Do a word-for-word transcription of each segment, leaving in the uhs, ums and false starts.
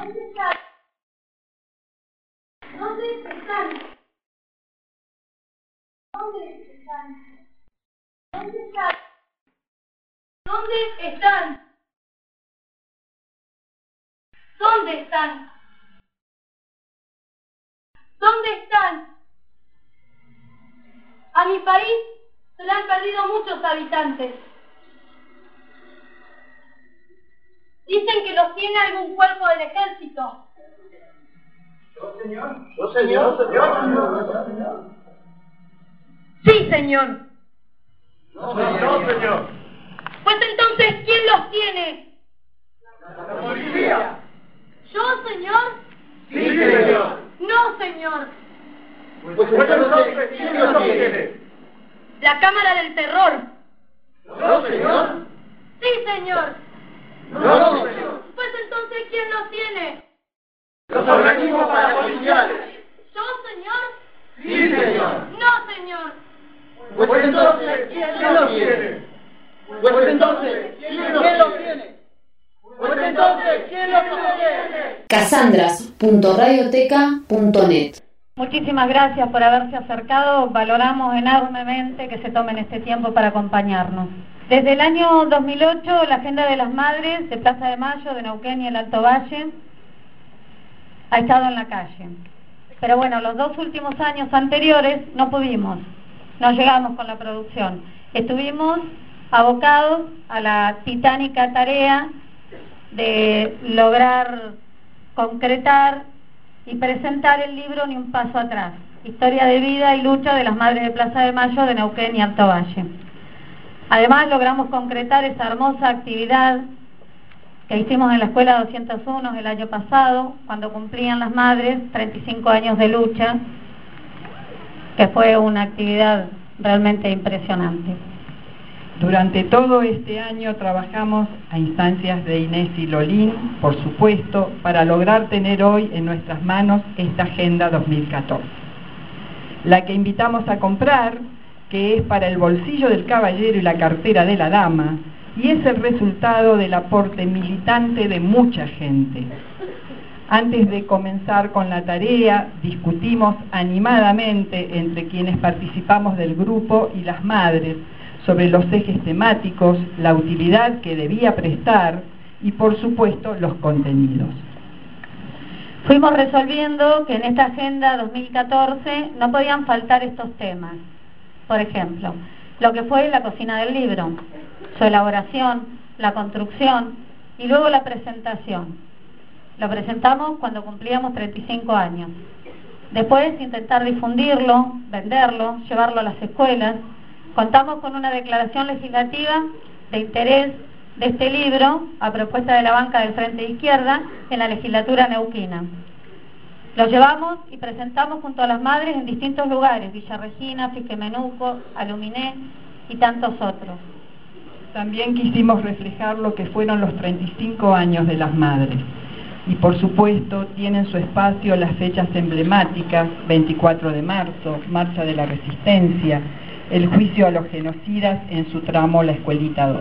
¿Dónde están? ¿Dónde están? ¿Dónde están? ¿Dónde están? ¿Dónde están? ¿Dónde están? ¿Dónde están? A mi país se le han perdido muchos habitantes. Dicen que los tiene algún cuerpo del ejército. ¿Yo, señor? ¿Yo, señor? ¿Yo, señor? Sí, señor. No, señor. No, señor. Pues entonces, ¿quién los tiene? La policía. ¿Yo, señor? Sí, señor. No, señor. Pues entonces, ¿quién los tiene? La Cámara del Terror. No, señor. Sí, señor. No, señor. Pues entonces, ¿quién los tiene? Los organismos parapoliciales. ¿Yo, señor? Sí, señor. No, señor. Pues entonces, ¿quién los tiene? Pues entonces, ¿quién los tiene? Pues entonces, ¿quién los tiene? Casandras punto radioteca punto net. Muchísimas gracias por haberse acercado. Valoramos enormemente que se tomen este tiempo para acompañarnos. Desde el año dos mil ocho, la Agenda de las Madres de Plaza de Mayo, de Neuquén y el Alto Valle ha estado en la calle. Pero bueno, los dos últimos años anteriores no pudimos, no llegamos con la producción. Estuvimos abocados a la titánica tarea de lograr concretar y presentar el libro Ni un paso atrás, historia de vida y lucha de las Madres de Plaza de Mayo de Neuquén y Alto Valle. Además logramos concretar esa hermosa actividad que hicimos en la Escuela doscientos uno el año pasado, cuando cumplían las madres treinta y cinco años de lucha, que fue una actividad realmente impresionante. Durante todo este año trabajamos a instancias de Inés y Lolín, por supuesto, para lograr tener hoy en nuestras manos esta Agenda dos mil catorce. La que invitamos a comprar, que es para el bolsillo del caballero y la cartera de la dama, y es el resultado del aporte militante de mucha gente. Antes de comenzar con la tarea, discutimos animadamente entre quienes participamos del grupo y las madres sobre los ejes temáticos, la utilidad que debía prestar y, por supuesto, los contenidos. Fuimos resolviendo que en esta Agenda dos mil catorce no podían faltar estos temas. Por ejemplo, lo que fue la cocina del libro, su elaboración, la construcción y luego la presentación. Lo presentamos cuando cumplíamos treinta y cinco años. Después intentar difundirlo, venderlo, llevarlo a las escuelas. Contamos con una declaración legislativa de interés de este libro a propuesta de la banca del Frente de Izquierda en la legislatura neuquina. Lo llevamos y presentamos junto a las madres en distintos lugares, Villa Regina, Fiquemenuco, Aluminé y tantos otros. También quisimos reflejar lo que fueron los treinta y cinco años de las madres. Y por supuesto tienen su espacio las fechas emblemáticas, veinticuatro de marzo, Marcha de la Resistencia, el juicio a los genocidas en su tramo La Escuelita dos.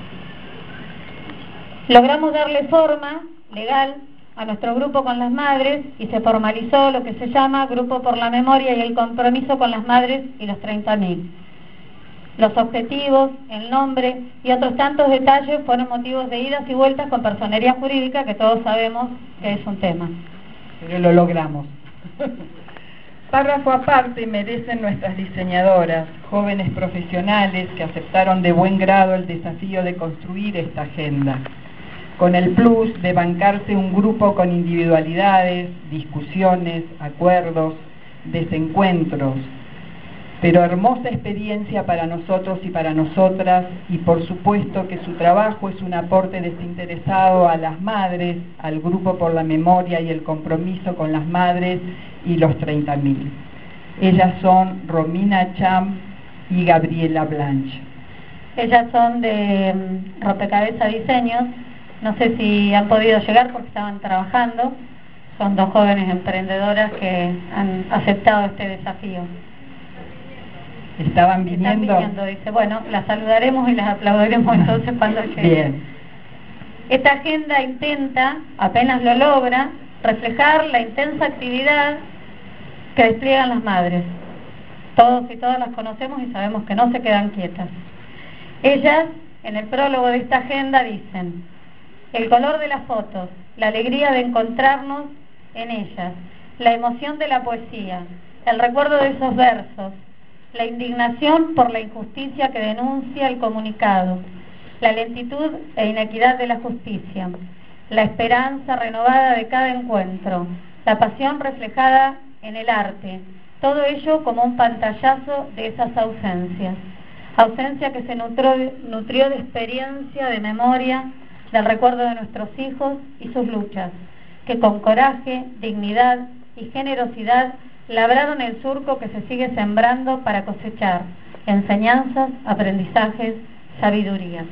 Logramos darle forma legal a nuestro grupo con las madres y se formalizó lo que se llama Grupo por la Memoria y el Compromiso con las Madres y los treinta mil. Los objetivos, el nombre y otros tantos detalles fueron motivos de idas y vueltas con personería jurídica, que todos sabemos que es un tema. Pero lo logramos. Párrafo aparte merecen nuestras diseñadoras, jóvenes profesionales que aceptaron de buen grado el desafío de construir esta agenda, con el plus de bancarse un grupo con individualidades, discusiones, acuerdos, desencuentros, pero hermosa experiencia para nosotros y para nosotras, y por supuesto que su trabajo es un aporte desinteresado a las madres, al Grupo por la Memoria y el Compromiso con las Madres y los treinta mil. Ellas son Romina Cham y Gabriela Blanche. Ellas son de um, Rompecabezas Diseños, no sé si han podido llegar porque estaban trabajando, son dos jóvenes emprendedoras que han aceptado este desafío. Estaban viniendo. Están viniendo, dice, bueno, las saludaremos y las aplaudiremos entonces cuando lleguen. Bien. Esta agenda intenta, apenas lo logra, reflejar la intensa actividad que despliegan las madres. Todos y todas las conocemos y sabemos que no se quedan quietas. Ellas, en el prólogo de esta agenda, dicen: el color de las fotos, la alegría de encontrarnos en ellas, la emoción de la poesía, el recuerdo de esos versos, la indignación por la injusticia que denuncia el comunicado, la lentitud e inequidad de la justicia, la esperanza renovada de cada encuentro, la pasión reflejada en el arte, todo ello como un pantallazo de esas ausencias, ausencia que se nutrió, nutrió de experiencia, de memoria, del recuerdo de nuestros hijos y sus luchas, que con coraje, dignidad y generosidad labraron el surco que se sigue sembrando para cosechar enseñanzas, aprendizajes, sabiduría.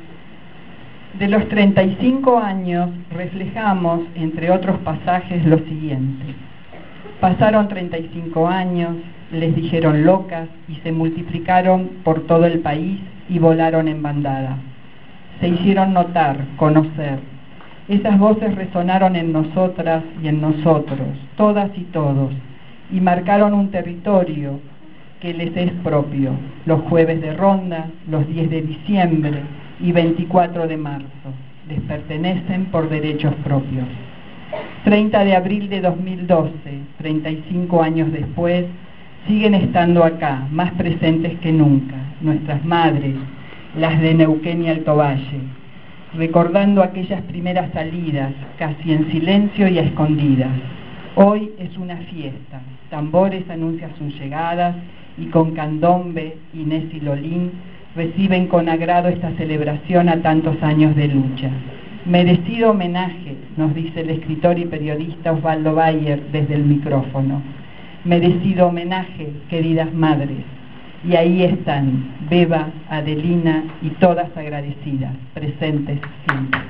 De los treinta y cinco años reflejamos, entre otros pasajes, lo siguiente: pasaron treinta y cinco años, les dijeron locas y se multiplicaron por todo el país y volaron en bandada. Se hicieron notar, conocer. Esas voces resonaron en nosotras y en nosotros, todas y todos, y marcaron un territorio que les es propio: los jueves de ronda, los diez de diciembre y veinticuatro de marzo, les pertenecen por derechos propios. treinta de abril de dos mil doce, treinta y cinco años después, siguen estando acá, más presentes que nunca, nuestras madres, las de Neuquén y Alto Valle, recordando aquellas primeras salidas, casi en silencio y a escondidas. Hoy es una fiesta, tambores anuncian sus llegadas y con candombe, Inés y Lolín reciben con agrado esta celebración a tantos años de lucha. Merecido homenaje, nos dice el escritor y periodista Osvaldo Bayer desde el micrófono. Merecido homenaje, queridas madres. Y ahí están, Beba, Adelina y todas agradecidas, presentes siempre.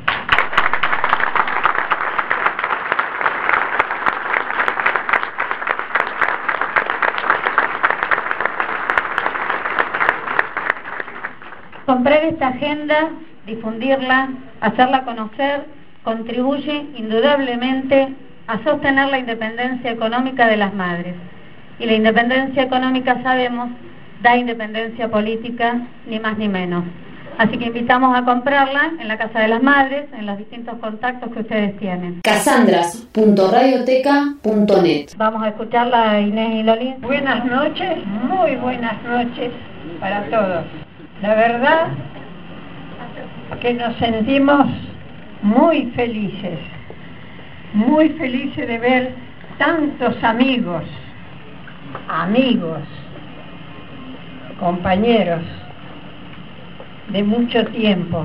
Comprar esta agenda, difundirla, hacerla conocer, contribuye indudablemente a sostener la independencia económica de las madres. Y la independencia económica, sabemos, da independencia política, ni más ni menos. Así que invitamos a comprarla en la Casa de las Madres, en los distintos contactos que ustedes tienen. casandras punto radioteca punto net. Vamos a escucharla a Inés y Lolín. Buenas noches, muy buenas noches para todos. La verdad que nos sentimos muy felices, muy felices de ver tantos amigos, amigos, compañeros de mucho tiempo,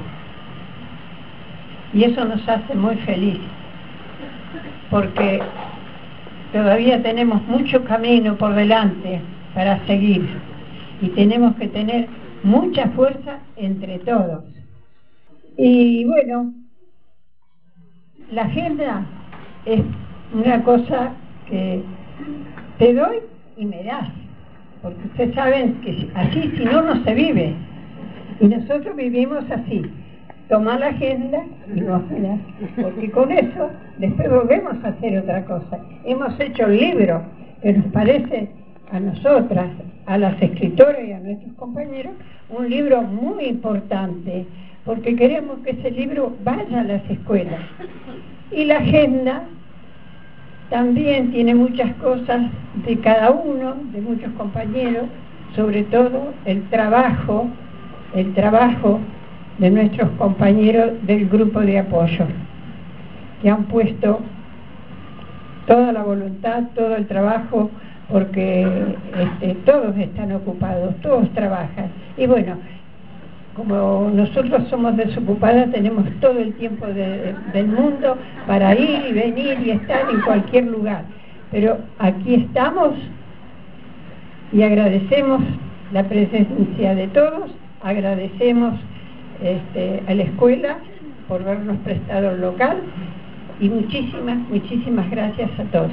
y eso nos hace muy feliz, porque todavía tenemos mucho camino por delante para seguir, y tenemos que tener mucha fuerza entre todos. Y bueno, la agenda es una cosa que te doy y me das, porque ustedes saben que así, si no, no se vive, y nosotros vivimos así: tomar la agenda y no hacerla, porque con eso después volvemos a hacer otra cosa. Hemos hecho el libro que nos parece a nosotras, a las escritoras y a nuestros compañeros, un libro muy importante, porque queremos que ese libro vaya a las escuelas. Y la agenda también tiene muchas cosas de cada uno, de muchos compañeros, sobre todo el trabajo, el trabajo de nuestros compañeros del grupo de apoyo, que han puesto toda la voluntad, todo el trabajo, porque este, todos están ocupados, todos trabajan. Y bueno, como nosotros somos desocupadas, tenemos todo el tiempo de, del mundo para ir y venir y estar en cualquier lugar. Pero aquí estamos y agradecemos la presencia de todos, agradecemos este, a la escuela por habernos prestado el local, y muchísimas, muchísimas gracias a todos.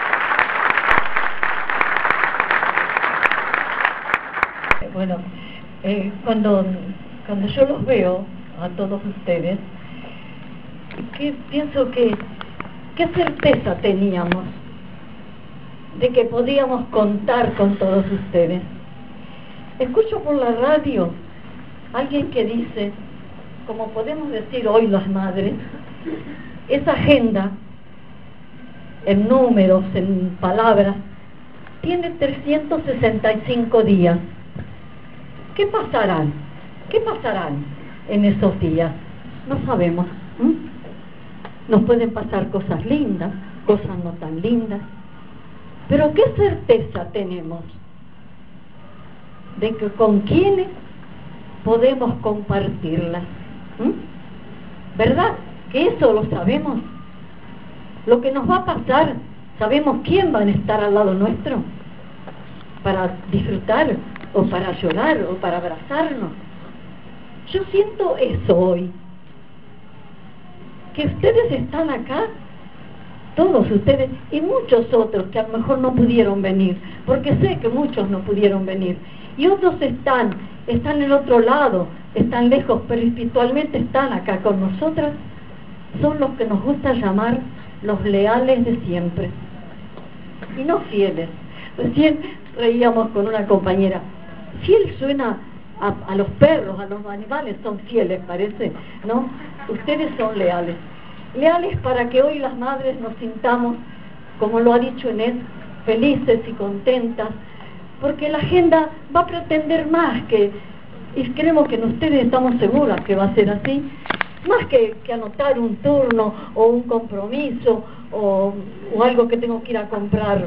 Bueno, eh, cuando, cuando yo los veo a todos ustedes, que pienso que qué certeza teníamos de que podíamos contar con todos ustedes. Escucho por la radio alguien que dice, como podemos decir hoy las madres, esa agenda, en números, en palabras, tiene trescientos sesenta y cinco días. ¿Qué pasarán? ¿Qué pasarán en esos días? No sabemos. ¿Mm? Nos pueden pasar cosas lindas, cosas no tan lindas, pero ¿qué certeza tenemos de que con quiénes podemos compartirlas? ¿Mm? ¿Verdad? Que eso lo sabemos. Lo que nos va a pasar, sabemos quién va a estar al lado nuestro para disfrutar o para llorar o para abrazarnos. Yo siento eso hoy, que ustedes están acá, todos ustedes y muchos otros que a lo mejor no pudieron venir, porque sé que muchos no pudieron venir, y otros están, están en el otro lado, están lejos, pero espiritualmente están acá con nosotras. Son los que nos gusta llamar los leales de siempre, y no fieles. Recién reíamos con una compañera, fiel suena a, a los perros, a los animales son fieles, parece, ¿no? Ustedes son leales, leales para que hoy las madres nos sintamos, como lo ha dicho Inés, felices y contentas, porque la agenda va a pretender más que, y creemos que en ustedes estamos seguras que va a ser así, más que, que anotar un turno o un compromiso o, o algo que tengo que ir a comprar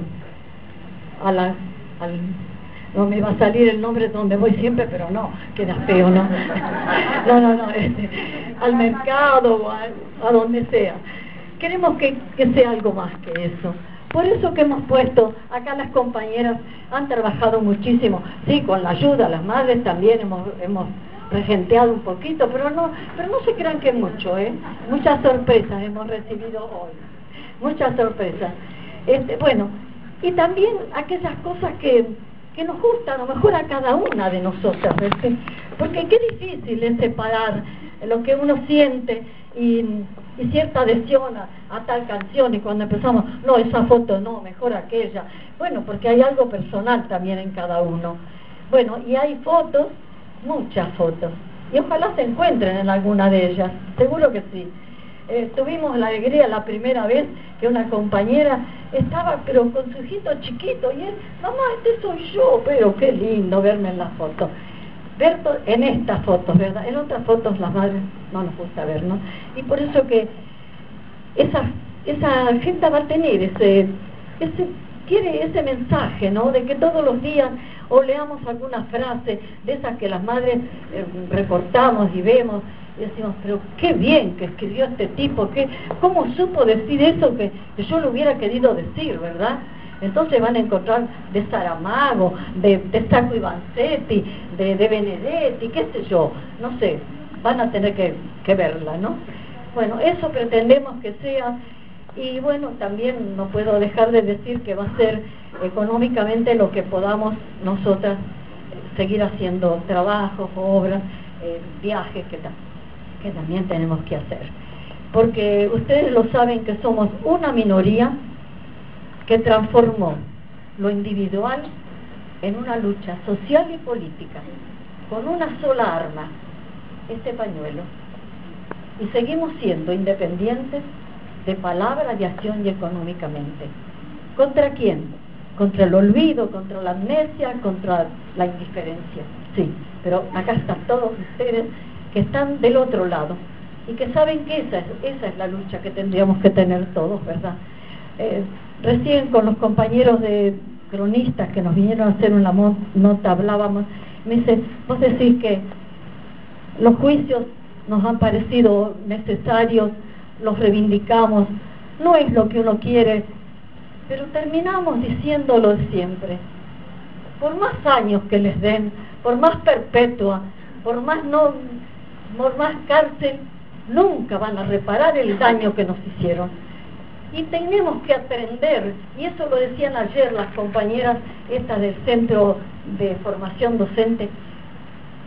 a la, al, no me va a salir el nombre donde voy siempre, pero no, queda feo, ¿no? No, no, no, este, al mercado o a, a donde sea. Queremos que, que sea algo más que eso. Por eso que hemos puesto, acá las compañeras han trabajado muchísimo, sí, con la ayuda, las madres también hemos, hemos regenteado un poquito, pero no, pero no se crean que mucho, ¿eh? Muchas sorpresas hemos recibido hoy, muchas sorpresas. Este, bueno, y también aquellas cosas que, que nos gustan, a lo mejor a cada una de nosotras, ¿ves? Porque qué difícil es separar lo que uno siente y, y cierta adhesión a, a tal canción, y cuando empezamos, no, esa foto no, mejor aquella. Bueno, porque hay algo personal también en cada uno. Bueno, y hay fotos, muchas fotos, y ojalá se encuentren en alguna de ellas, seguro que sí. Eh, tuvimos la alegría la primera vez que una compañera estaba pero con su hijito chiquito y él, mamá, este soy yo, pero qué lindo verme en las fotos, ver en estas fotos, ¿verdad? En otras fotos las madres no nos gusta vernos, y por eso que esa, esa agenda va a tener ese, ese quiere ese mensaje, ¿no? De que todos los días o leamos alguna frase de esas que las madres eh, recortamos y vemos y decimos, pero qué bien que escribió este tipo, que cómo supo decir eso que, que yo lo hubiera querido decir, ¿verdad? Entonces van a encontrar de Saramago, de, de Sacco y Vanzetti, de, de Benedetti, qué sé yo, no sé, van a tener que, que verla, ¿no? Bueno, eso pretendemos que sea. Y bueno, también no puedo dejar de decir que va a ser económicamente lo que podamos nosotras seguir haciendo trabajos, obras, eh, viajes que, ta que también tenemos que hacer. Porque ustedes lo saben que somos una minoría que transformó lo individual en una lucha social y política, con una sola arma, este pañuelo. Y seguimos siendo independientes de palabra, de acción y económicamente. ¿Contra quién? Contra el olvido, contra la amnesia, contra la indiferencia. Sí, pero acá están todos ustedes que están del otro lado y que saben que esa es, esa es la lucha que tendríamos que tener todos, ¿verdad? Eh, recién con los compañeros de cronistas que nos vinieron a hacer una nota hablábamos, me dice, vos decís que los juicios nos han parecido necesarios, los reivindicamos, no es lo que uno quiere, pero terminamos diciéndolo siempre. Por más años que les den, por más perpetua, por más no, por más cárcel, nunca van a reparar el daño que nos hicieron. Y tenemos que aprender, y eso lo decían ayer las compañeras estas del Centro de Formación Docente,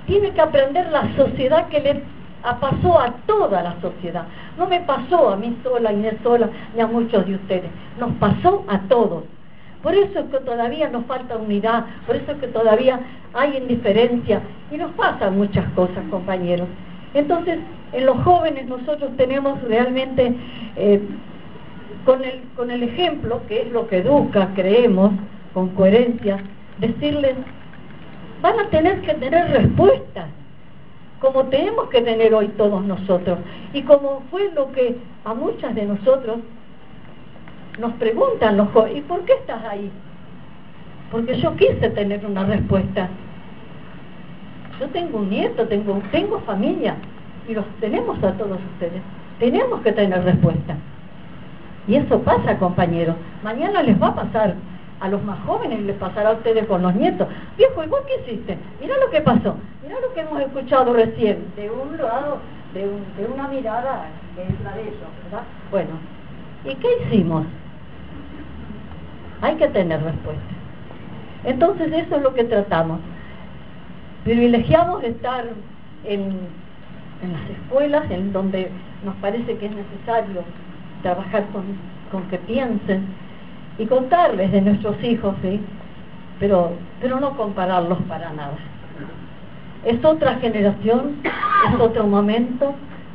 tiene que aprender la sociedad que le pasó a toda la sociedad. No me pasó a mí sola, Inés sola, ni a muchos de ustedes. Nos pasó a todos. Por eso es que todavía nos falta unidad, por eso es que todavía hay indiferencia y nos pasan muchas cosas, compañeros. Entonces, en los jóvenes nosotros tenemos realmente, eh, con, el, con el ejemplo, que es lo que educa, creemos, con coherencia, decirles, van a tener que tener respuestas, como tenemos que tener hoy todos nosotros, y como fue lo que a muchas de nosotros nos preguntan los jóvenes, ¿y por qué estás ahí? Porque yo quise tener una respuesta. Yo tengo un nieto, tengo, tengo familia, y los tenemos a todos ustedes. Tenemos que tener respuesta. Y eso pasa, compañeros. Mañana les va a pasar a los más jóvenes, les pasará a ustedes con los nietos. Viejo, ¿y vos qué hiciste? Mirá lo que pasó, mirá lo que hemos escuchado recién, de un lado, de, un, de una mirada que es la de ellos, ¿verdad? Bueno, ¿y qué hicimos? Hay que tener respuesta. Entonces eso es lo que tratamos. Privilegiamos estar en, en las escuelas, en donde nos parece que es necesario trabajar con, con que piensen y contarles de nuestros hijos, ¿sí? Pero, pero no compararlos para nada. Es otra generación, es otro momento.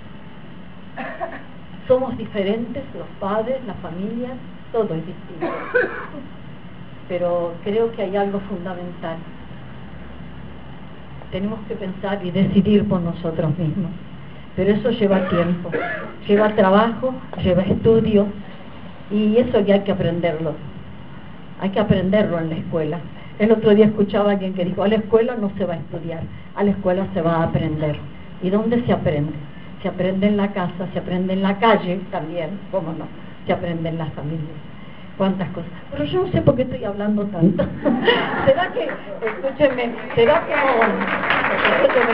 Somos diferentes, los padres, las familias, todo es distinto. Pero creo que hay algo fundamental. Tenemos que pensar y decidir por nosotros mismos. Pero eso lleva tiempo, lleva trabajo, lleva estudio, y eso ya hay que aprenderlo. Hay que aprenderlo en la escuela. El otro día escuchaba a alguien que dijo, a la escuela no se va a estudiar, a la escuela se va a aprender. ¿Y dónde se aprende? Se aprende en la casa, se aprende en la calle también, ¿cómo no? Se aprende en las familias. Cuántas cosas. Pero yo no sé por qué estoy hablando tanto. ¿Será que, escúchenme, será que no? Escúchenme.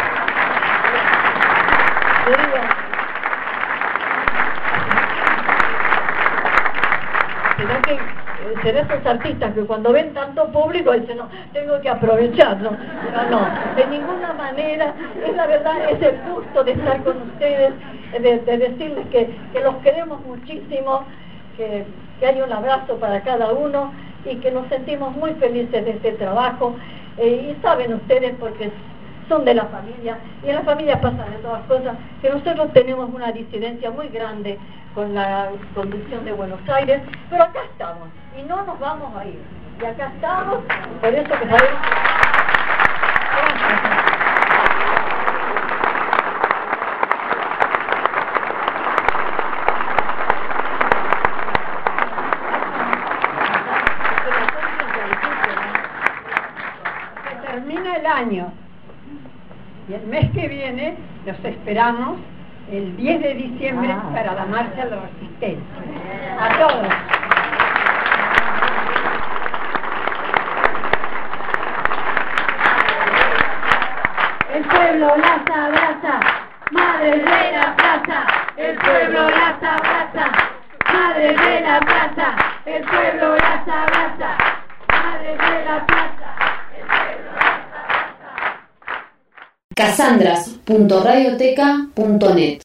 Yo digo, ¿será que, será esos artistas que cuando ven tanto público dicen, no, tengo que aprovecharlo? No, no, de ninguna manera. Es la verdad, es el gusto de estar con ustedes, de, de decirles que, que los queremos muchísimo, que, que hay un abrazo para cada uno y que nos sentimos muy felices de este trabajo. Eh, y saben ustedes, porque son de la familia, y en la familia pasan de todas cosas, que nosotros tenemos una disidencia muy grande con la conducción de Buenos Aires, pero acá estamos, y no nos vamos a ir, y acá estamos, por eso que sabemos. Se termina el año. Y el mes que viene los esperamos el diez de diciembre ah, para la Marcha de la Resistencia. A todos. El pueblo las abraza, madre de la plaza. El pueblo las abraza, madre de la plaza. El pueblo las abraza, madre de la plaza. casandras punto radioteca punto net